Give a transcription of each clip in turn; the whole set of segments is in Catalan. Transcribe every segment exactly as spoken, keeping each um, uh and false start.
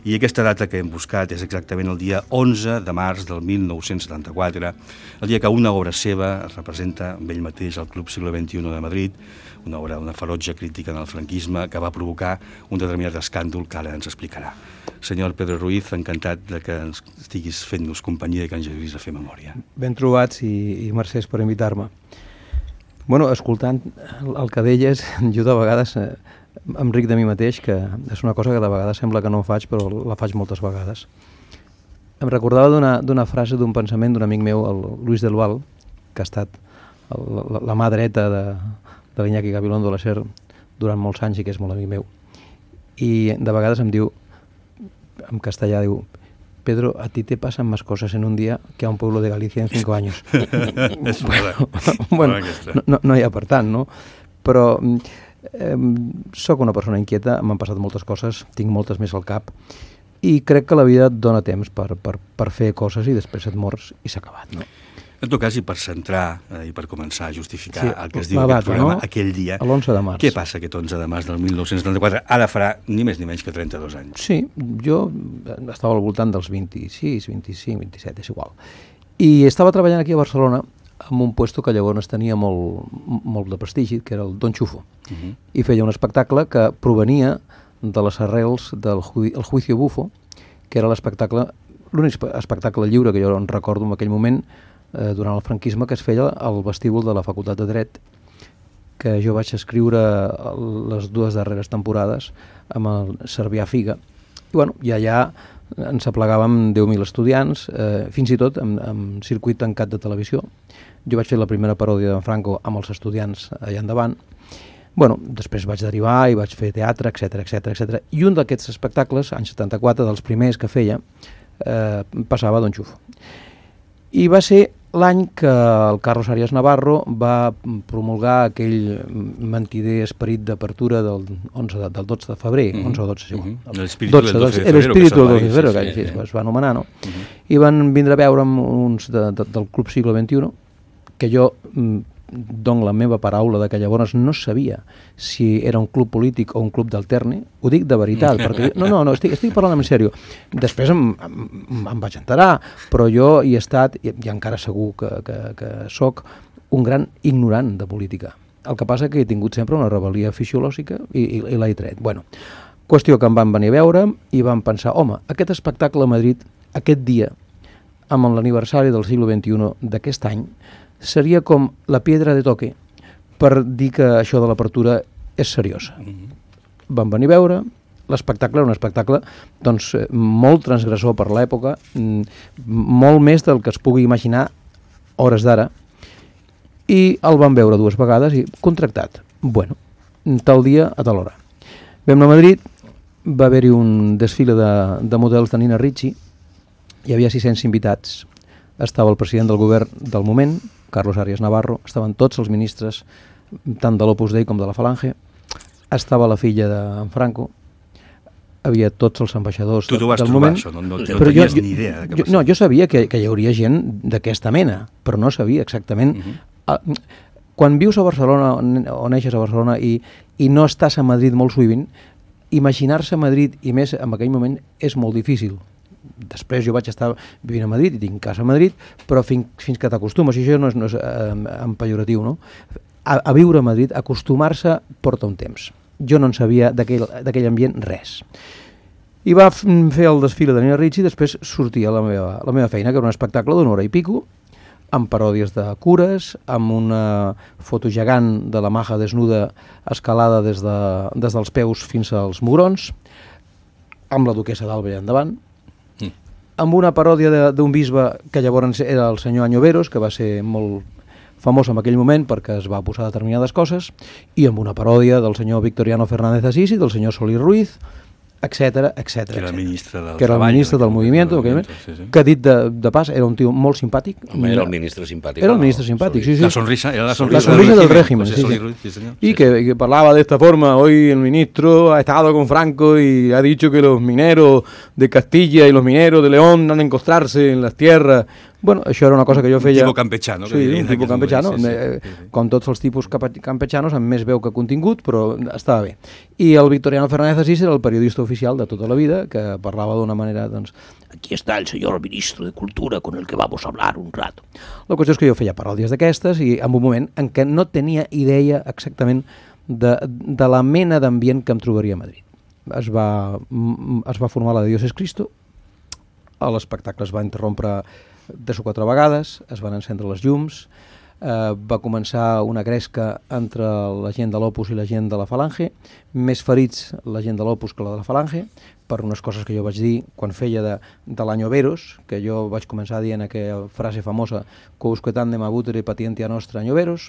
I aquesta data que hem buscat és exactament el dia onze de març del mil nou-cents setanta-quatre, el dia que una obra seva es representa amb ell mateix al Club Siglo veintiuno de Madrid, una obra, una ferotge crítica en el franquisme que va provocar un determinat escàndol que ara ens explicarà. Senyor Pedro Ruiz, encantat de que ens estiguis fent-nos companyia i que ens ajudis a fer memòria. Ben trobats i, i mercès per invitar-me. Bueno, escoltant el que deies, jo de vegades eh, em ric de mi mateix, que és una cosa que de vegades sembla que no faig, però la faig moltes vegades. Em recordava d'una frase, d'un pensament d'un amic meu, el Luis del Val, que ha estat el, la, la mà dreta de, de l'Iñaki Gabilondo de la Ser durant molts anys i que és molt amic meu. I de vegades em diu, en castellà, diu: Pedro, a ti te pasan más cosas en un día que a un pueblo de Galicia en cinco años. És bueno, bueno, no, no, no hi ha per tant, no? Però eh, sóc una persona inquieta, m'han passat moltes coses, tinc moltes més al cap, i crec que la vida et dona temps per, per, per fer coses i després et mors i s'ha acabat, no? En tot cas, i per centrar eh, i per començar a justificar sí, el que es diu aquest programa, no? aquell dia, l'onze de març. Què passa aquest onze de març del mil nou-cents setanta-quatre? Ara farà ni més ni menys que trenta-dos anys. Sí, jo estava al voltant dels vint-i-sis, vint-i-cinc, vint-i-set, és igual. I estava treballant aquí a Barcelona en un puesto que llavors tenia molt, molt de prestigi, que era el Don Xufo. Uh -huh. I feia un espectacle que provenia de les arrels del ju el Juicio Bufo, que era l'espectacle, l'únic espectacle lliure que jo en recordo en aquell moment, eh, durant el franquisme, que es feia al vestíbul de la Facultat de Dret, que jo vaig escriure les dues darreres temporades amb el Cervià Figa. I, bueno, i allà ens aplegàvem deu mil estudiants, eh, fins i tot amb, amb circuit tancat de televisió. Jo vaig fer la primera paròdia d'en Franco amb els estudiants allà endavant. Bueno, després vaig derivar i vaig fer teatre, etcètera, etcètera, etcètera. I un d'aquests espectacles, any setanta-quatre, dels primers que feia, eh, passava a Don Xufo. I va ser l'any que el Carlos Arias Navarro va promulgar aquell mentider esperit d'apertura del, onze de, del dotze de febrer, mm -hmm. onze o dotze, sí, mm -hmm. l'espíritu del dotze de febrero, l'espíritu del dotze de febrero, que, sí, sí, sí, sí, es va anomenar, no? Mm -hmm. I van vindre a veure'm uns de, de, del Club Siglo veintiuno, que jo dono la meva paraula de que llavors no sabia si era un club polític o un club d'alterni. Ho dic de veritat, perquè... No, no, no, estic, estic parlant en sèrio. Després em, em, em vaig enterar, però jo hi he estat, i, i encara segur que, que, que soc, un gran ignorant de política. El que passa que he tingut sempre una rebel·lia fisiològica i, i, i l'he tret. Bueno, qüestió que em van venir a veure i van pensar, home, aquest espectacle a Madrid, aquest dia, amb l'aniversari del Siglo veintiuno d'aquest any, seria com la piedra de toque per dir que això de l'apertura és seriosa. Mm-hmm. Van venir a veure, l'espectacle era un espectacle doncs, molt transgressor per l'època, molt més del que es pugui imaginar hores d'ara, i el van veure dues vegades i contractat. Bueno, tal dia a tal hora. Vam anar a Madrid, va haver-hi un desfile de, de models de Nina Ricci, hi havia sis-cents invitats, estava el president del govern del moment, Carlos Arias Navarro, estaven tots els ministres, tant de l'Opus Dei com de la Falange, estava la filla d'en Franco, havia tots els ambaixadors tu de, vas del trobar moment. Això, no, no, no però tenies jo, ni idea de què jo, no, jo sabia que, que hi hauria gent d'aquesta mena, però no sabia exactament. Uh-huh. Quan vius a Barcelona, o neixes a Barcelona, i, i no estàs a Madrid molt sovint, imaginar-se a Madrid, i més en aquell moment, és molt difícil. Després jo vaig estar vivint a Madrid i tinc casa a Madrid, però fins, fins que t'acostumes, i això no és, no és eh, en pejoratiu, no? A, a viure a Madrid, acostumar-se porta un temps. Jo no en sabia d'aquell ambient res. I va fer el desfile de Nina Ricci i després sortia la meva, la meva feina, que era un espectacle d'una hora i pico, amb paròdies de cures, amb una foto gegant de la maja desnuda escalada des, de, des dels peus fins als mugrons, amb la duquessa d'Alba allà endavant, amb una paròdia d'un bisbe que llavors era el senyor Añoveros, que va ser molt famós en aquell moment perquè es va posar determinades coses, i amb una paròdia del senyor Victoriano Fernández Asís i del senyor Solís Ruiz, etcètera, etcètera. Que era el ministre del que era el treball, ministre del moviment, del sí, sí. que dit de, de pas, era un tio molt simpàtic. Home, era el ministre simpàtic. Era el ministre simpàtic, sí, sí. La sonrisa, era la sonrisa, la sonrisa del régimen. Sí, sí, sí. Sí. Sí, señor. Y sí, que, sí. que parlaba de esta forma, hoy el ministro ha estado con Franco y ha dicho que los mineros de Castilla y los mineros de León han de encontrarse en las tierras Bueno, això era una cosa que jo feia... Un tipus campechano. Sí, un tipus campechano. Sí, sí, sí, sí. Com tots els tipus campechanos, amb més veu que contingut, però estava bé. I el Victoriano Fernández Asís era el periodista oficial de tota la vida, que parlava d'una manera, doncs, aquí està el senyor ministro de Cultura con el que vamos a hablar un rato. La qüestió és que jo feia paròdies d'aquestes i en un moment en què no tenia idea exactament de, de la mena d'ambient que em trobaria a Madrid. Es va, es va formar la de Dios es Cristo, l'espectacle es va interrompre tres o quatre vegades, es van encendre les llums, eh, va començar una gresca entre la gent de l'Opus i la gent de la Falange, més ferits la gent de l'Opus que la de la Falange, per unes coses que jo vaig dir quan feia de, de l'Anyoveros, que jo vaig començar dient aquella frase famosa «Quousque tandem abutere patientia nostra Anyoveros»,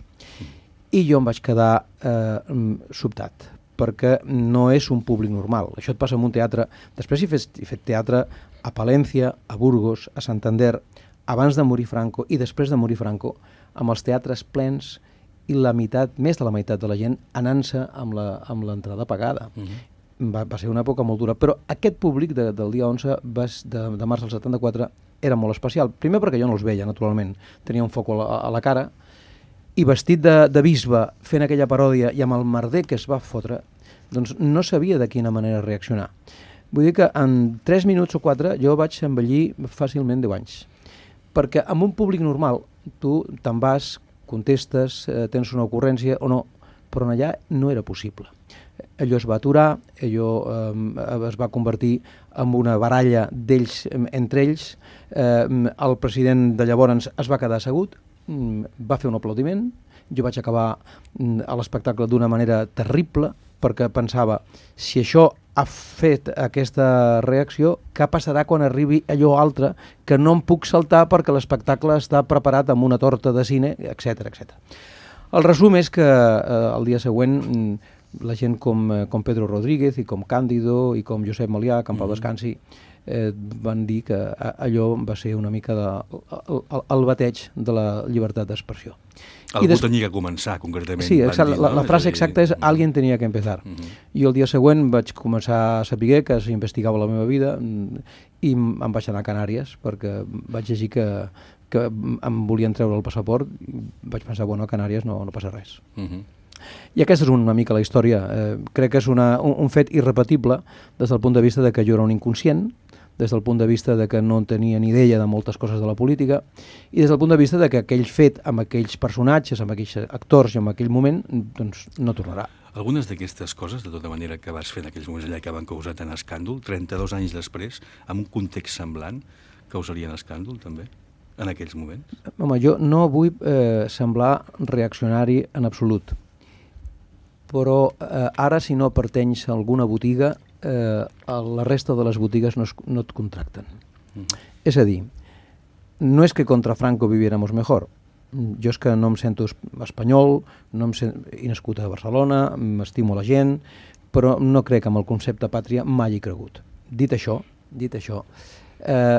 i jo em vaig quedar eh, sobtat, perquè no és un públic normal. Això et passa en un teatre. Després he fet, he fet teatre a Palència, a Burgos, a Santander, abans de morir Franco i després de morir Franco, amb els teatres plens i la meitat, més de la meitat de la gent anant-se amb l'entrada pagada. Uh-huh. va, va ser una època molt dura, però aquest públic de, del dia onze va, de, de març del setanta-quatre era molt especial. Primer perquè jo no els veia, naturalment. Tenia un foc a la, a la cara, i vestit de, de bisbe, fent aquella paròdia i amb el merder que es va fotre, doncs no sabia de quina manera reaccionar. Vull dir que en tres minuts o quatre jo vaig envellir fàcilment deu anys. Perquè amb un públic normal tu te'n vas, contestes, eh, tens una ocurrència o no, però allà no era possible. Allò es va aturar, allò eh, es va convertir en una baralla d'ells entre ells, eh, el president de llavors es va quedar assegut, va fer un aplaudiment, jo vaig acabar a l'espectacle d'una manera terrible, perquè pensava, si això ha fet aquesta reacció, què passarà quan arribi allò altre que no em puc saltar perquè l'espectacle està preparat amb una torta de cine, etcètera etcètera. El resum és que eh, el dia següent la gent com, com Pedro Rodríguez i com Càndido i com Josep Malià, que en pau descansi, eh, van dir que allò va ser una mica de, el, el, el bateig de la llibertat d'expressió. Algú des... tenia que començar, concretament. Sí, exacte, dir, no? la, la frase exacta és «alguien tenia que empezar». Uh -huh. I el dia següent vaig començar a saber que s'investigava la meva vida i em vaig anar a Canàries perquè vaig llegir que, que em volien treure el passaport i vaig pensar, bueno, a Canàries no, no passa res. Uh -huh. I aquesta és una mica la història. Eh, crec que és una, un, un fet irrepetible des del punt de vista de que jo era un inconscient, des del punt de vista de que no tenia ni idea de moltes coses de la política i des del punt de vista de que aquell fet amb aquells personatges, amb aquells actors i en aquell moment, doncs no tornarà. Algunes d'aquestes coses, de tota manera, que vas fer en aquells moments allà que van causar tant escàndol, trenta-dos anys després, amb un context semblant, causarien escàndol també, en aquells moments? Home, jo no vull eh, semblar reaccionari en absolut, però eh, ara si no pertanys a alguna botiga, eh, la resta de les botigues no, es, no et contracten. Uh-huh. És a dir, no és que contra Franco viviéramos mejor. Jo és que no em sento espanyol, no em sento, he nascut a Barcelona, m'estimo la gent, però no crec que amb el concepte pàtria mai he cregut. Dit això, dit això, eh,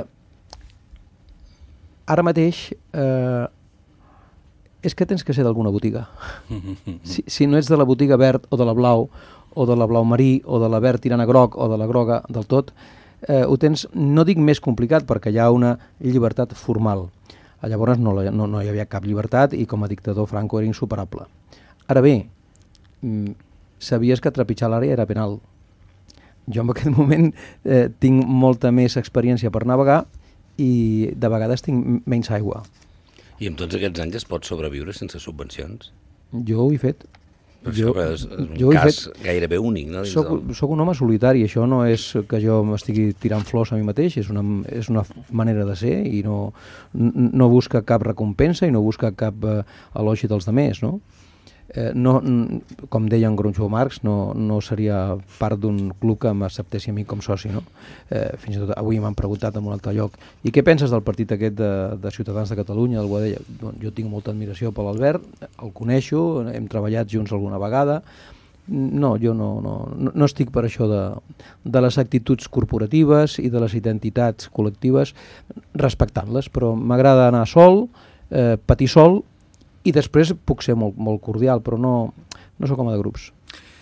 ara mateix eh, és que tens que ser d'alguna botiga. Si, si no ets de la botiga verd o de la blau, o de la blau marí, o de la verd tirant a groc, o de la groga del tot, eh, ho tens, no dic més complicat, perquè hi ha una llibertat formal. Llavors no, no, no hi havia cap llibertat i com a dictador Franco era insuperable. Ara bé, sabies que trepitjar l'àrea era penal. Jo en aquest moment eh, tinc molta més experiència per navegar i de vegades tinc menys aigua. I amb tots aquests anys es pot sobreviure sense subvencions? Jo ho he fet. Però jo, és un jo cas fet, gairebé únic, no? Soc, del... soc un home solitari, això no és que jo m'estigui tirant flors a mi mateix, és una, és una manera de ser i no, no busca cap recompensa i no busca cap eh, elogi dels demés, no? Eh, no, com deia en Groucho Marx, no, no seria part d'un club que m'acceptessi a mi com soci, no? Eh, fins i tot avui m'han preguntat en un altre lloc i què penses del partit aquest de, de Ciutadans de Catalunya, del Boadella? Bon, jo tinc molta admiració per l'Albert, el coneixo, hem treballat junts alguna vegada. No, jo no, no, no estic per això de, de les actituds corporatives i de les identitats col·lectives, respectant-les, però m'agrada anar sol, eh, patir sol, i després puc ser molt, molt cordial, però no, no sóc home de grups.